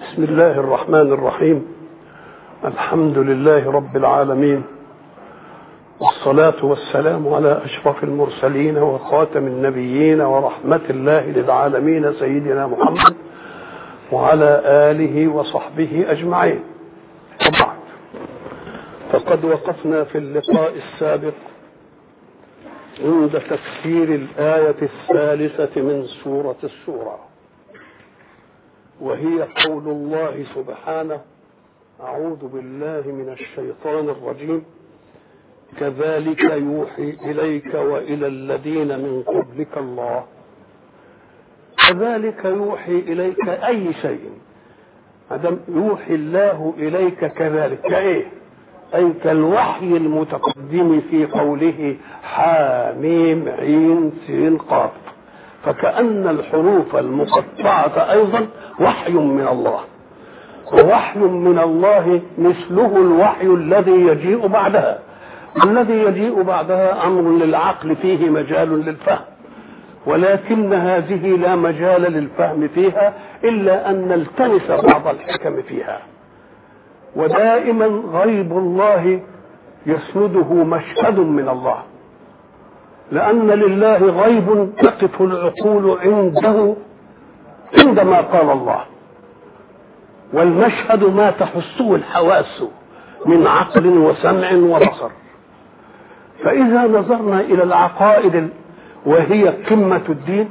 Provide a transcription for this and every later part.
بسم الله الرحمن الرحيم. الحمد لله رب العالمين، والصلاة والسلام على أشرف المرسلين وخاتم النبيين ورحمة الله للعالمين سيدنا محمد وعلى آله وصحبه أجمعين. وبعد، فقد وقفنا في اللقاء السابق عند تفسير الآية الثالثة من سورة الشورى، وهي قول الله سبحانه: أعوذ بالله من الشيطان الرجيم، كذلك يوحي إليك وإلى الذين من قبلك الله. كذلك يوحي إليك أي شيء عدم يوحي الله إليك كذلك كإيه؟ أي كالوحي المتقدم في قوله حاميم عين سين قاف، فكأن الحروف المقطعة أيضا وحي من الله، ووحي من الله مثله الوحي الذي يجيء بعدها. الذي يجيء بعدها أمر للعقل فيه مجال للفهم، ولكن هذه لا مجال للفهم فيها إلا أن نلتمس بعض الحكم فيها. ودائما غيب الله يسنده مشهد من الله، لأن لله غيب تقف العقول عنده عندما قال الله، والمشهد ما تحسه الحواس من عقل وسمع وبصر. فإذا نظرنا إلى العقائد وهي قمة الدين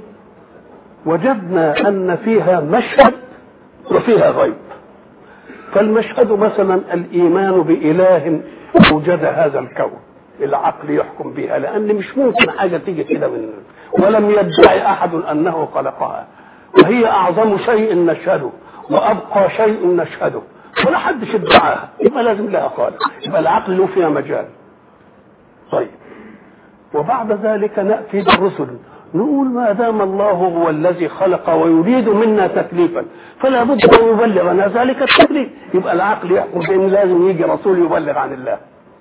وجدنا أن فيها مشهد وفيها غيب. فالمشهد مثلا الإيمان بإله أوجد هذا الكون، العقل يحكم بها، لأن مش ممكن حاجة تيجي كده من، ولم يدعي أحد أنه خلقها، وهي أعظم شيء نشهده وأبقى شيء نشهده، ولا حدش ادعاها، يبقى لازم لها خالق، يبقى العقل له فيها مجال. طيب، وبعد ذلك نأتي بالرسل، نقول ما دام الله هو الذي خلق ويريد منا تكليفا فلا بد أن يبلغنا ذلك التكليف، يبقى العقل يحكم بأن لازم يجي رسول يبلغ عن الله.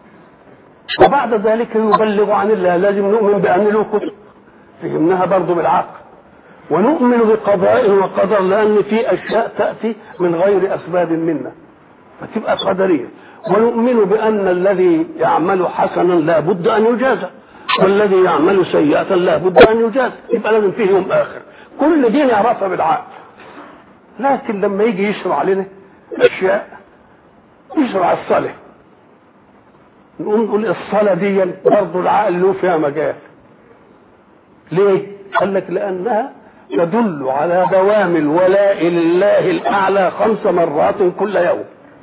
وبعد ذلك يبلغ عن الله لازم نؤمن بأن له كتب، فهمناها برضو بالعقل، ونؤمن بقضاء وقدر، لأن في أشياء تأتي من غير أسباب منا فتبقى قدرية. ونؤمن بأن الذي يعمل حسنا لا بد أن يجازى، والذي يعمل سيئة لا بد أن يجازى، يبقى لازم فيه يوم آخر. كل دين يعرفها بالعقل، لكن لما يجي يشرع لنا أشياء، يشرع الصلاة، نقول الصلاة دي برضو العقل له فيها مجال. ليه؟ قال لك لأنها تدل على دوام الولاء لله الأعلى 5 مرات كل يوم،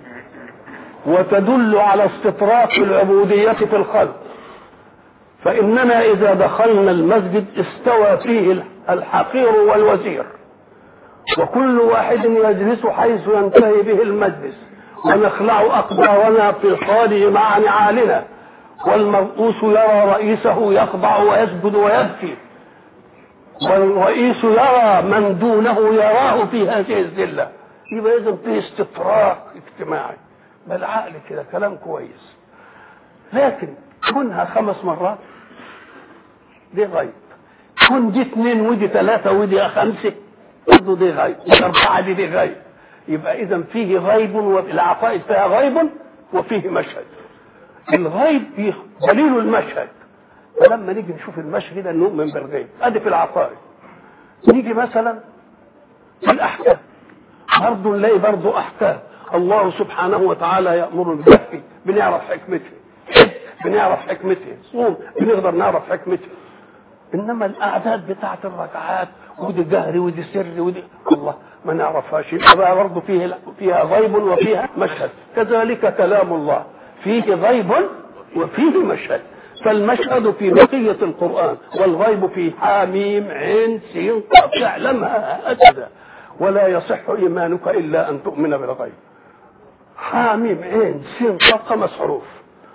وتدل على استطراق العبودية في الخلق. فإننا إذا دخلنا المسجد استوى فيه الحقير والوزير، وكل واحد يجلس حيث ينتهي به المجلس، ونخلع أقدارنا في الخارج مع نعالنا، والمرؤوس يرى رئيسه يخضع ويسجد ويبكي، والرئيس يرى من دونه يراه في هذه الذلة. يبقى إذن فيه استطراق اجتماعي. بالعقل كده كلام كويس، لكن كونها 5 مرات دي غيب، كون دي 2 ودي 3 ودي 5 برضه دي غيب، 4 دي غيب. يبقى إذن فيه غيب، والعقائد فيها غيب وفيه مشهد. الغيب دليل المشهد، فلما نيجي نشوف المشهد نؤمن بالغيب. ادي في العقائد. نيجي مثلا في الاحكام، برضه نلاقي برضه احكام. الله سبحانه وتعالى يأمر بالزكاة، بنعرف حكمته، بنعرف حكمته، صوم بنقدر نعرف حكمته. انما الاعداد بتاعه الركعات ودي جهري ودي سري ودي الله ما نعرفهاش، يبقى برضه فيها غيب وفيها مشهد. كذلك كلام الله فيه غيب وفيه مشهد. فالمشهد في بقية القرآن، والغيب في حاميم عين سين قاف، تعلمها هكذا. ولا يصح إيمانك إلا أن تؤمن بالغيب. حاميم عين سين قاف 5 حروف.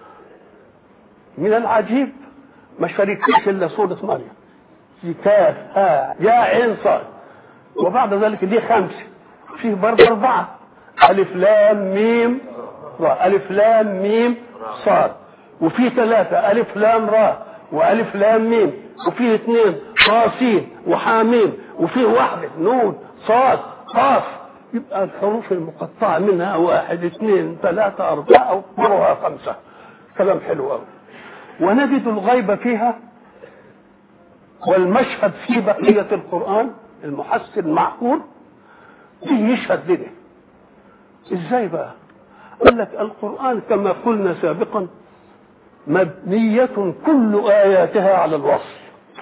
من العجيب ما شاركتش إلا سورة مريم، كاف ها يا عين صاد، وبعد ذلك دي 5، فيه برضه 4، ألف لام ميم را، ألف لام ميم صاد، وفي 3 ألف لام را وألف لام ميم، وفي 2 طاسين وحاميم، وفي 1 نون صاد قاف. يبقى الحروف المقطعة منها 1 2 3 4 أو مرها 5. كلام حلو قوي. ونجد الغيب فيها والمشهد في بقية القرآن المحسن معقول فيه يشهد لنا. ازاي بقى؟ قال لك القرآن كما قلنا سابقا مبنية كل آياتها على الوصل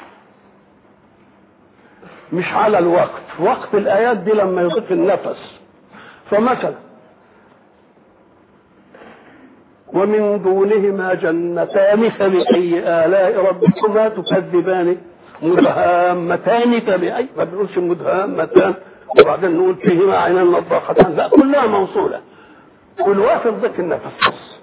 مش على الوقت. وقت الآيات دي لما يضيف النفس. فمثلا ومن دونهما جنتان فبأي آلاء ربكما تكذبان مدهامتان فبأي، ما بنقولش مدهامتان وبعدين نقول فيهما عينان نضاختان، لا كلها موصولة والواقف ضيف النفس.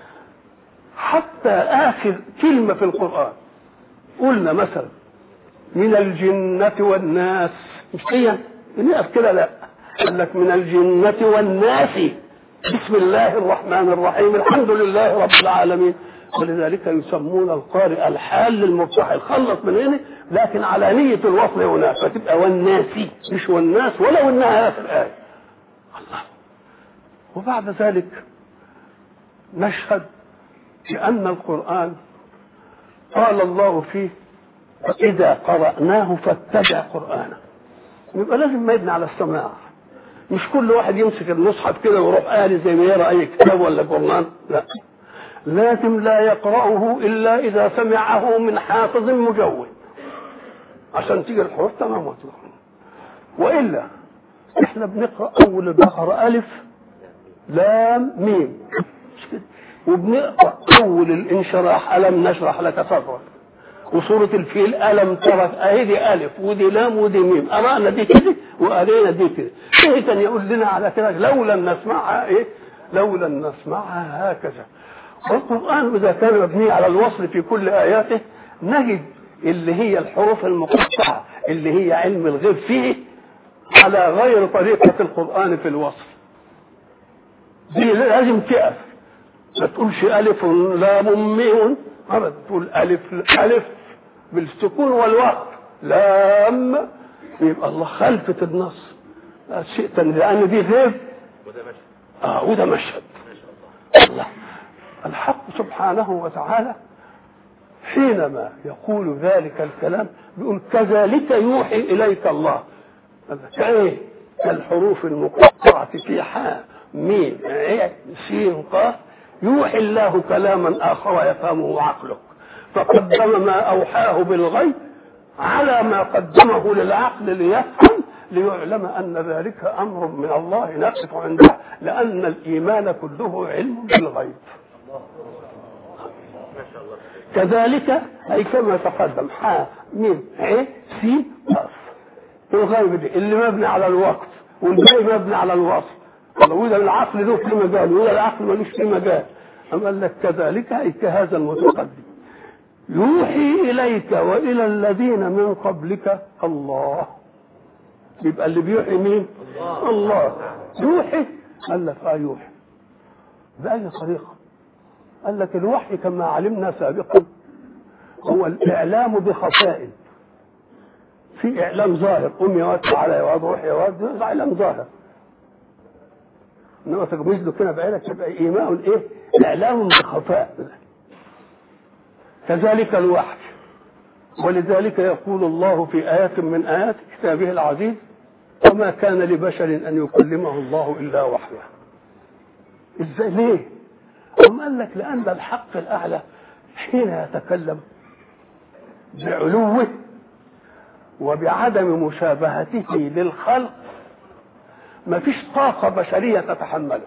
حتى آخر كلمة في القرآن قلنا مثلا من الجنة والناس، مش هي نقف كده، لا قال لك من الجنة والناس بسم الله الرحمن الرحيم الحمد لله رب العالمين. ولذلك يسمون القارئ الحال للمفتاح خلص من هنا لكن على نية الوصل هناك فتبقى والناسي مش والناس ولو انها في الآية. الله. وبعد ذلك نشهد بأن القرآن قال الله فيه فإذا قرأناه فاتبع قرآنه. يبقى لازم ما يبني على السماع، مش كل واحد يمسك المصحف كده ويروح قاري زي ما يقرا اي كتاب ولا قرآن، لا لازم لا يقرأه إلا إذا سمعه من حافظ مجود عشان تيجي الحروف تمام وتروح. وإلا احنا بنقرأ أول البقرة ألف لام ميم مش كده، وبنقرأ أول الانشراح ألم نشرح لك صدرك، وسورة الفيل ألم ترى أهي دي ألف ودي لام ودي ميم، قرأنا دي كده وقرينا دي كده. إيه كان يقول لنا على كده لو لم نسمعها إيه؟ لو لم نسمعها هكذا. والقرآن إذا كان مبني على الوصل في كل آياته نجد اللي هي الحروف المقطعة اللي هي علم الغيب فيه على غير طريقة القرآن في الوصل. دي لازم تقف، ما تقولش ألف لام ميم، أبدا تقول ألف بالسكون والوقت لام، يبقى الله خلفت النص شيء ثاني لأن دي غيب وده مشهد. الله الحق سبحانه وتعالى حينما يقول ذلك الكلام بيقول كذلك يوحي إليك الله. كايه الحروف المقطعة في حاء ميم عين سين قاف يوحي الله كلاما آخر يفهمه عقلك، فقدم ما أوحاه بالغيب على ما قدمه للعقل ليفهم ليعلم أن ذلك أمر من الله نقف عنده، لأن الإيمان كله علم بالغيب. كذلك أي كما تقدم حاء ميم عين سين قاف. الغيب دي اللي مبني على الوقت والغيب مبني على الوصف، وده العقل له في مجال وده العقل ملوش في مجال. أما قال لك كذلك أي كهذا المتقدم يوحي إليك وإلى الذين من قبلك الله. يبقى اللي بيوحي مين؟ الله. يوحي قال لك يوحي بأي طريقة؟ قال لك الوحي كما علمنا سابقا هو الإعلام بخفاء. في إعلام ظاهر قم يا واد تعالى يا واد روح يا واد، ده إعلام ظاهر. إنما تجوز له كده بعينك يبقى إيماء إيه؟ إعلام بخفاء. كذلك الوحي. ولذلك يقول الله في آيات من آيات كتابه العزيز وما كان لبشر أن يكلمه الله إلا وحيه. إزاي ليه؟ هم قال لك لأن الحق الأعلى حين يتكلم بعلوه وبعدم مشابهته للخلق ما فيش طاقة بشرية تتحمله.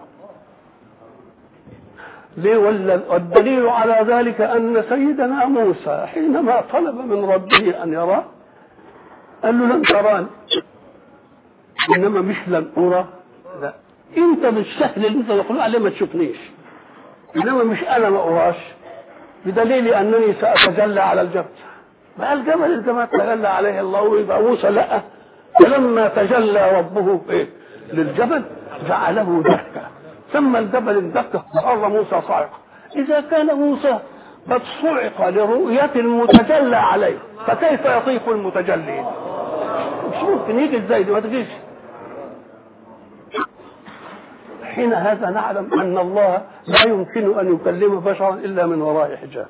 ليه؟ والدليل على ذلك أن سيدنا موسى حينما طلب من ربه أن يراه قال له لن تراني، إنما مش لن أرى، لا أنت بالسهل اللي أنت تقول عليه ما تشوفنيش، إنما مش أنا ما أراش، بدليل أنني سأتجلى على الجبل. ما الجبل إذا ما تجلى عليه الله ويبقى موسى لا. فلما تجلى ربه إيه؟ للجبل جعله دكا، ثم الجبل اندك وخر موسى صاعقا. إذا كان موسى قد صعق لرؤية المتجلى عليه فكيف يطيق المتجلين؟ مش ممكن يجي ازاي دي، ما تجيش. حين هذا نعلم أن الله لا يمكن أن يكلم بشرا إلا من وراء حجاب.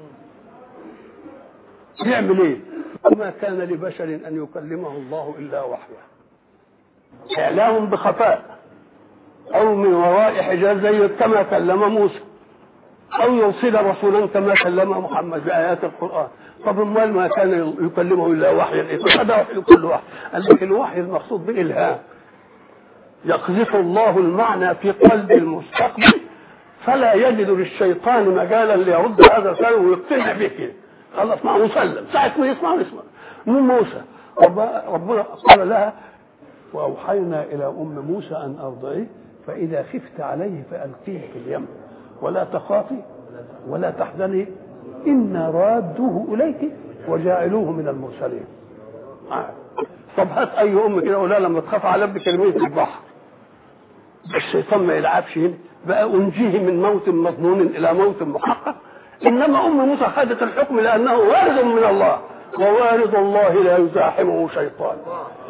يعمل إيه؟ وما كان لبشر أن يكلمه الله إلا وحيه، إعلام بخفاء أو من وراء حجاب زي كما كلم موسى، أو يرسل رسولا كما كلم محمد بآيات القرآن. طب امال ما كان يكلمه إلا وحيا؟ هذا وحي كل وحي. قال لك الوحي المقصود بالإلهام، يقذف الله المعنى في قلب المستقبل فلا يجد للشيطان مجالا ليرد هذا الكلام ويقتنع به كده. خلاص معه مسلم، ساعة ما يسمع من موسى. ربنا قال لها وأوحينا إلى أم موسى أن أرضعيه فإذا خفت عليه فألقيه في اليم ولا تخافي ولا تحزني إنا رادوه إليك وجاعلوه من المرسلين. طب هات أي أم كده ولا لما تخاف على ابنك ارميه في البحر. الشيطان ما يلعبش هنا بقى، أنجيه من موت مظنون إلى موت محقق. إنما أم موسى خدت الحكم لأنه وارد من الله، ووارد الله لا يزاحمه شيطان.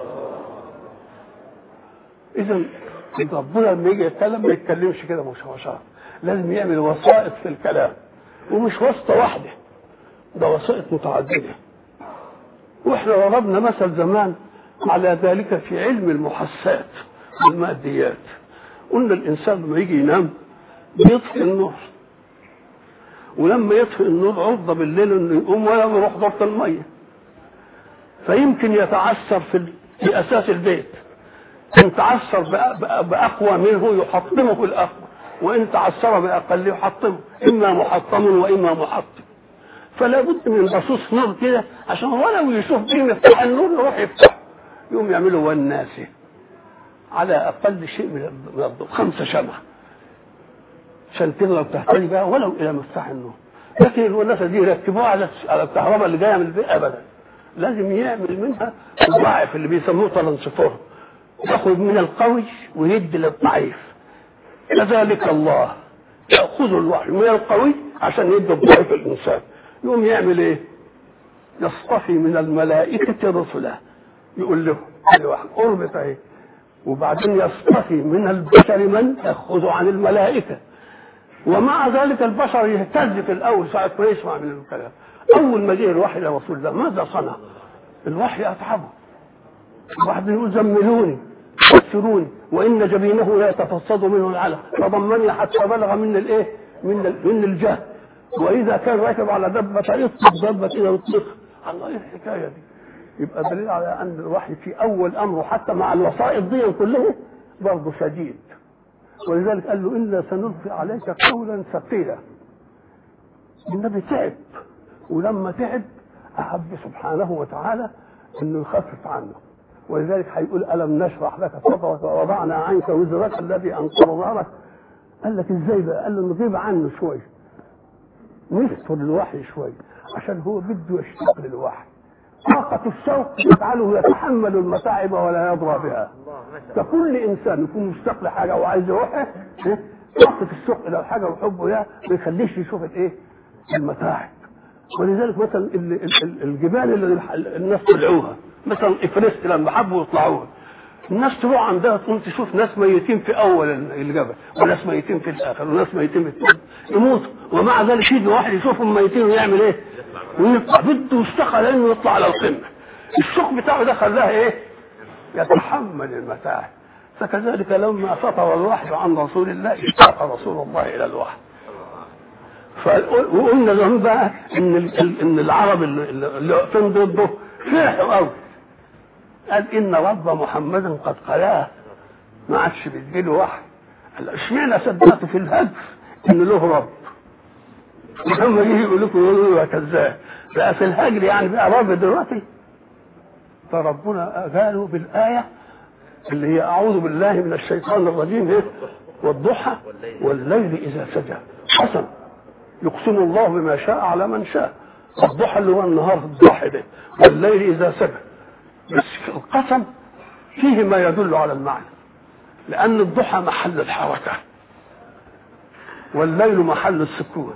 إذا ربنا لما يجي يتكلم ما يتكلمش كده مشوشات، لازم يعمل وسائط في الكلام، ومش واسطة واحدة، ده وسائط متعددة. واحنا ضربنا مثل زمان على ذلك في علم المحسات والماديات. قلنا الإنسان لما يجي ينام بيطفئ النور، ولما يطفئ النور عرضة بالليل انه يقوم ولا يروح ضبط المية، فيمكن يتعثر في أساس البيت. إن تعثر بأقوى منه يحطمه في الأقوى، وإن تعثر بأقل يحطمه، إما محطم وإما محطم. فلا بد من بصوص نور كده عشان ولو يشوف فيه مفتاح النور يروح يفتح، يقوم يعملوا والناس على أقل شيء من الضوء 5 شمعة عشان تقدر تهتدي بقى ولو إلى مفتاح النور. لكن الوناسة دي يركبوها على الكهرباء اللي جاية من البيت أبدا، لازم يعمل منها الضعف اللي بيسموه ترانسفور، يأخذ من القوي ويدي للضعيف. كذلك الله يأخذ الوحي من القوي عشان يدي الضعيف الإنسان. يقوم يعمل إيه؟ يصطفي من الملائكة رسلا، يقول له الوحي اربط اهي، وبعدين يصطفي من البشر من يأخذ عن الملائكة. ومع ذلك البشر يهتز في الأول ساعة ما يسمع من الكلام. أول ما جاء الوحي لرسول الله ماذا صنع؟ الوحي أتعبه، وبعدين يقول زملوني فسروني وإن جبينه لا يتفصد منه العلق، فضمني حتى بلغ من الإيه؟ من الجهل. وإذا كان راكب على دبة يطلق دبة إلى يطلق. الله، إيه الحكاية دي؟ يبقى دليل على أن الوحي في أول أمره حتى مع الوسائط دي كلها برضه شديد. ولذلك قال له إلا سنلقي عليك قولا ثقيلا. النبي تعب، ولما تعب أحب سبحانه وتعالى أنه يخفف عنه. ولذلك هيقول ألم نشرح لك صدرك ووضعنا عنك وزرك الذي أنقض ظهرك. قال لك إزاي بقى؟ قال له نغيب عنه شوي، نستر الوحي شوي، عشان هو بده يشتاق للوحي. طاقة الشوق تجعله يتحمل المتاعب ولا يضرى بها. فكل إنسان يكون مشتاق لحاجة وعايز يروحها، طاقة الشوق إلى الحاجة وحبه إياها ما يخليش يشوف الإيه؟ المتاعب. ولذلك مثلا الجبال اللي الناس طلعوها، مثلا إفرست لما حبوا يطلعوها، الناس تروح عندها تقوم تشوف ناس ميتين في أول الجبل، وناس ميتين في الآخر، وناس ميتين في الثالث، يموتوا. ومع ذلك يجي واحد يشوفهم ميتين ويعمل إيه؟ ويطلع، بده يشتغل لأنه يطلع على القمة. الشوق بتاعه ده خلاه إيه؟ يتحمل المتاعب. فكذلك لما فطر الوحي عن رسول الله اشتاق رسول الله إلى الوحي. وقلنا لهم بقى إن العرب اللي واقفين ضده فرحوا قوي. قال إن رب محمد قد قلاه، ما عادش بيديله وحي. قال اشمعنى صدقت في الهجر إن له رب؟ ولما يجي يقول لكم يقولوا له كذاب، بقى في الهجر يعني بقى رب دلوقتي. فربنا قالوا بالآية اللي هي أعوذ بالله من الشيطان الرجيم والضحى والليل إذا سجى. قسم يقسم الله بما شاء على من شاء. الضحى اللي هو النهار الضحى ده، والليل إذا سجى. بس القسم فيه ما يدل على المعنى، لأن الضحى محل الحركة والليل محل السكون،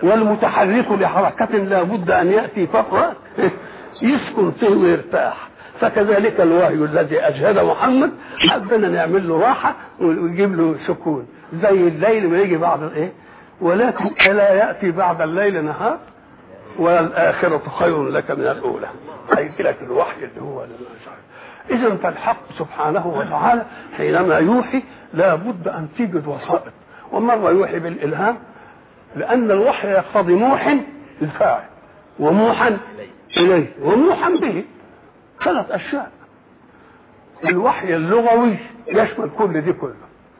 والمتحرك لحركة لا بد أن يأتي فترة يسكن فيه ويرتاح. فكذلك الوحي الذي أجهد محمد حبنا نعمل له راحة ويجيب له سكون زي الليل ما يجي بعد الايه، ولكن ألا يأتي بعد الليل نهار والآخرة خير لك من الأولى. هيجي لك الوحي اللي هو إذن فالحق سبحانه وتعالى حينما يوحي لا بد أن تجد وسائط. ومرة يوحي بالإلهام لأن الوحي يقتضي موحى الفاعل وموحى إليه وموحى به، ثلاث أشياء. الوحي اللغوي يشمل كل دي كله.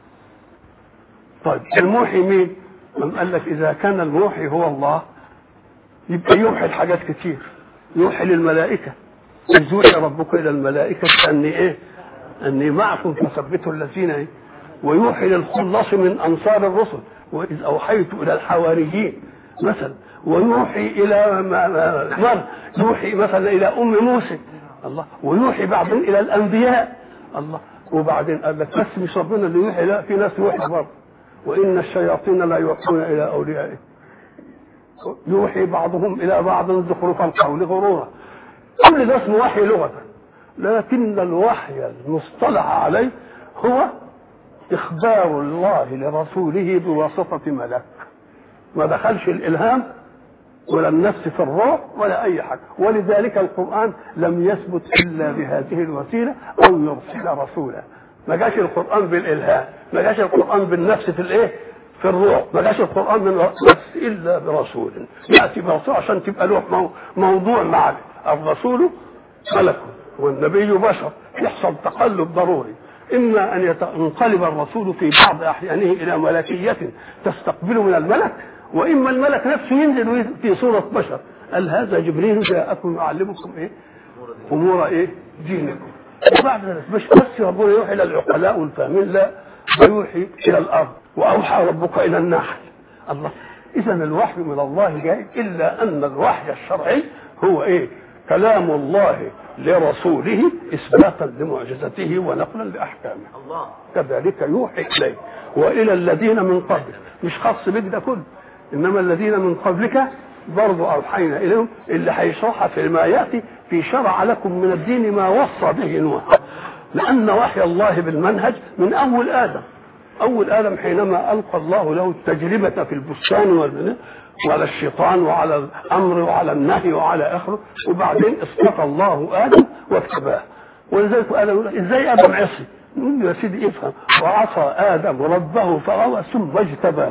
طيب الموحي مين؟ قال لك إذا كان الموحي هو الله يبقى يوحي الحاجات كتير. يوحي للملائكة، إذ يوحي ربك إلى الملائكة أني معكم فثبتوا الذين ويوحي للخلص من أنصار الرسل وإذ أوحيت إلى الحواريين مثلا، ويوحي إلى يوحي مثلا إلى أم موسى الله، ويوحي بعدين إلى الأنبياء الله. وبعدين قال لك بس مش ربنا اللي يوحي، لا، في ناس يوحي برضه، وإن الشياطين لا يوحون إلى أوليائهم يوحي بعضهم إلى بعض زخرف القول غرورا. كل ده اسمه وحي لغة، لكن الوحي المصطلح عليه هو إخبار الله لرسوله بواسطة ملك، ما دخلش الإلهام ولا النفس في الروح ولا أي حاجة. ولذلك القرآن لم يثبت إلا بهذه الوسيلة أو يرسل رسولا. ما جاش القرآن بالإلهام، ما جاش القرآن بالنفس في الإيه؟ في الروح، ما جاش القرآن بالنفس إلا برسول يأتي برسول عشان تبقى له موضوع معه. الرسول ملك والنبي بشر، يحصل تقلب ضروري، إما أن ينقلب الرسول في بعض أحيانه إلى ملكية تستقبله من الملك، وإما الملك نفسه ينزل في صورة بشر. قال هذا جبريل جاءكم يعلمكم إيه؟ أمور إيه؟ دينكم. وبعد ذلك مش بس ربنا يوحي إلى العقلاء والفاهمين، لا، يوحي إلى الأرض. وأوحى ربك إلى النحل الله. إذا الوحي من الله جاي، إلا أن الوحي الشرعي هو إيه؟ كلام الله لرسوله إثباتا لمعجزته ونقلا لأحكامه. الله كذلك يوحي إليه وإلى الذين من قبلك، مش خاص بك ده كله، إنما الذين من قبلك برضو أوحينا إليهم، اللي هيشرحها في ما يأتي في شرع لكم من الدين ما وصى به نوح. لأن وحي الله بالمنهج من أول آدم. أول آدم حينما ألقى الله له التجربة في البستان وعلى الشيطان وعلى الأمر وعلى النهي وعلى آخره، وبعدين اصطفى الله آدم واكتباه. ولذلك آدم يقول إزاي آدم عصي؟ نقول له يا سيدي افهم، وعصى آدم ربه فغوى ثم اجتباه.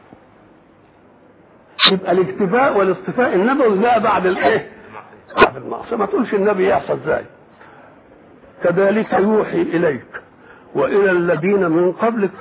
يبقى الاجتباء والاصطفاء النبوي لا بعد الايه؟ بعد المعصية. ما تقولش النبي يحصل ازاي. كذلك يوحي إليك وإلى الذين من قبلك.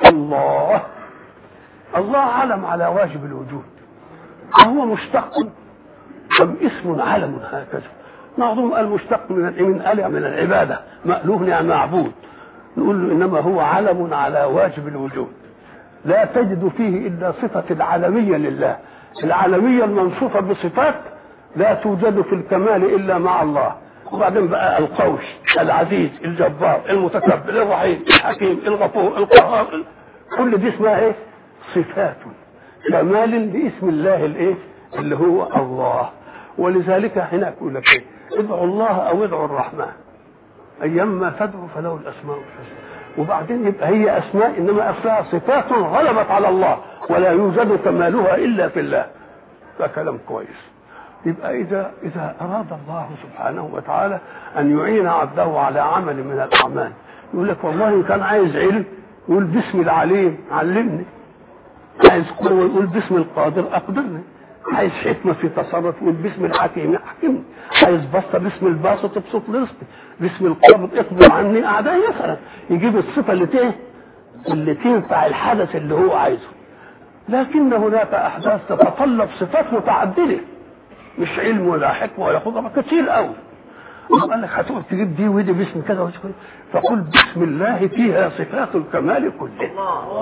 الله علم على واجب الوجود، وهو مشتق أم اسم علم هكذا. معظم قال مشتق من العبادة، مألوه يعني معبود. نقول له إنما هو علم على واجب الوجود، لا تجد فيه إلا صفة العالمية لله. العالمية المنصوفة بصفات لا توجد في الكمال إلا مع الله. وبعدين بقى القوي العزيز الجبار المتكبر الرحيم الحكيم الغفور القهار، كل دي اسمها ايه؟ صفات كمال باسم الله الايه؟ اللي هو الله. ولذلك هنا يقول لك ايه؟ ادعوا الله او ادعوا الرحمن ايما تدعوا فله الاسماء الحسنى. وبعدين يبقى هي اسماء، انما اصلها صفات غلبت على الله ولا يوجد كمالها الا في الله. فكلام كويس. يبقى إذا أراد الله سبحانه وتعالى أن يعين عبده على عمل من الأعمال، يقول لك والله إن كان عايز علم يقول باسم العليم علمني، عايز قوة يقول باسم القادر أقدرني، عايز حكمة في تصرف يقول باسم الحكيم أحكمني، عايز بسطة باسم الباسط ابسط رزقي، باسم القابض اقبض عني أعدائي مثلا. يجيب الصفة اللي تنفع الحدث اللي هو عايزه. لكن هناك أحداث تتطلب صفات متعددة، مش علم ولا حكمه ولا قدره، كتير قوي. قال لك هتقول تجيب دي ودي باسم كذا وكذا، فقل بسم الله فيها صفات الكمال كله.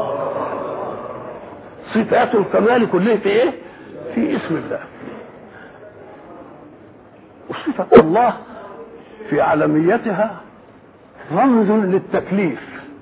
صفات الكمال كله في ايه؟ في اسم الله. وصفة الله في عالميتها رمز للتكليف.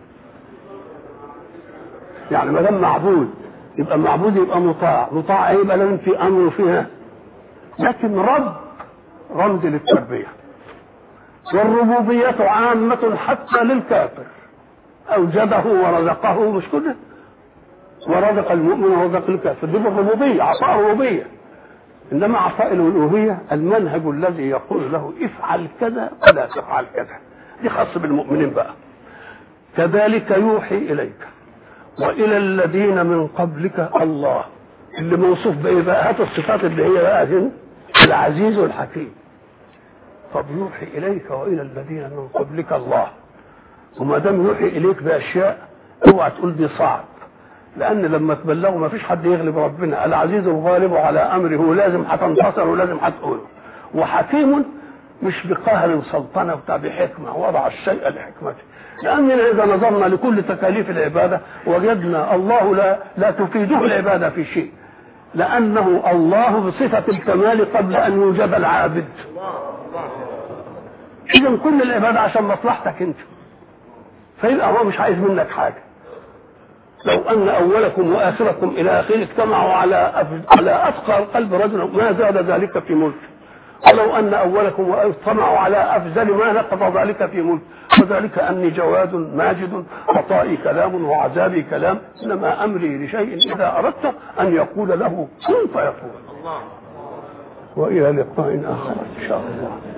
يعني ما دام معبود يبقى معبود، يبقى مطاع ايه؟ يبقى لازم في امر فيها. لكن رب رمز للتربية. والربوبية عامة حتى للكافر، أوجده ورزقه، مش كده؟ ورزق المؤمن ورزق الكافر، دي الربوبية، عطاء الربوبية. إنما عطاء الألوهية المنهج الذي يقول له افعل كذا ولا تفعل كذا، دي خاصة بالمؤمنين بقى. كذلك يوحي إليك وإلى الذين من قبلك الله، اللي موصوف بإيه بقى؟ هات الصفات اللي هي بقى هنا، العزيز والحكيم. طب يوحي إليك وإلى الذين من قبلك الله، وما دام يوحي إليك بأشياء اوعى تقول دي صعب، لأن لما تبلغوا ما فيش حد يغلب ربنا، العزيز الغالب على أمره، لازم هتنتصر ولازم هتقوله. وحكيم مش بقهر سلطنة بتاع، بحكمة، وضع الشيء لحكمته. لأننا إذا نظرنا لكل تكاليف العبادة وجدنا الله لا تفيده العبادة في شيء، لأنه الله بصفة الكمال قبل أن يوجد العابد. إذن كل العبادة عشان مصلحتك أنت، فيبقى هو مش عايز منك حاجة. لو أن أولكم وآخركم إلى آخره اجتمعوا على أثقل قلب رجل ما زاد ذلك في ملك، ولو أن أولكم اجتمعوا على أفزل ما نقض ذلك في ملك، وذلك أني جواد ماجد، عطائي كلام وعذابي كلام، إنما أمري لشيء إذا أردت أن يقول له كن فيكون. وإلى لقاء آخر إن شاء الله.